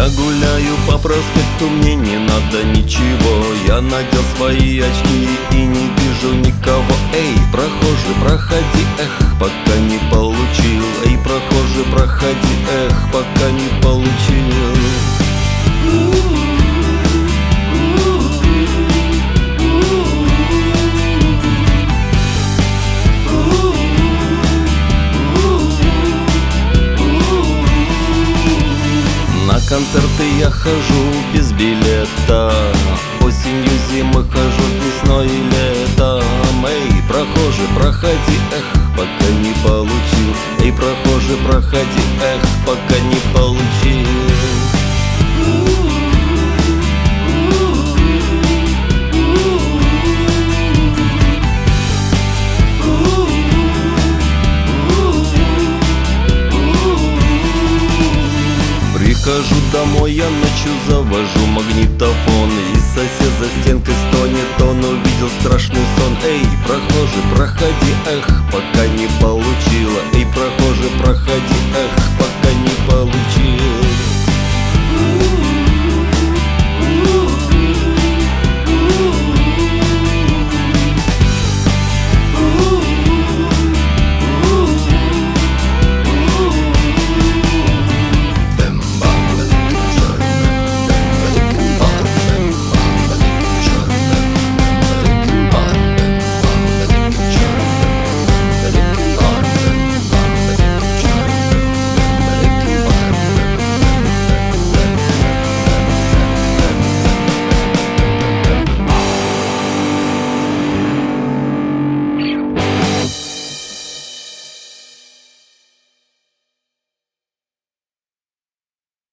Я гуляю по проспекту, мне не надо ничего. Я надел свои очки и не вижу никого. Эй, прохожий, проходи, эх, пока не получил. Эй, прохожий, проходи, эх, пока не получил. На концерты я хожу без билета. Осенью, зимой хожу, весной и летом. Эй, прохожий, проходи, эх, пока не получил. Эй, прохожий, проходи, эх, пока не получил. Прихожу домой, я ночью завожу магнитофон. И сосед за стенкой стонет, он увидел страшный сон. Эй, прохожий, проходи, эх, пока не получила. Эй, прохожий, проходи, эх, пока не получил.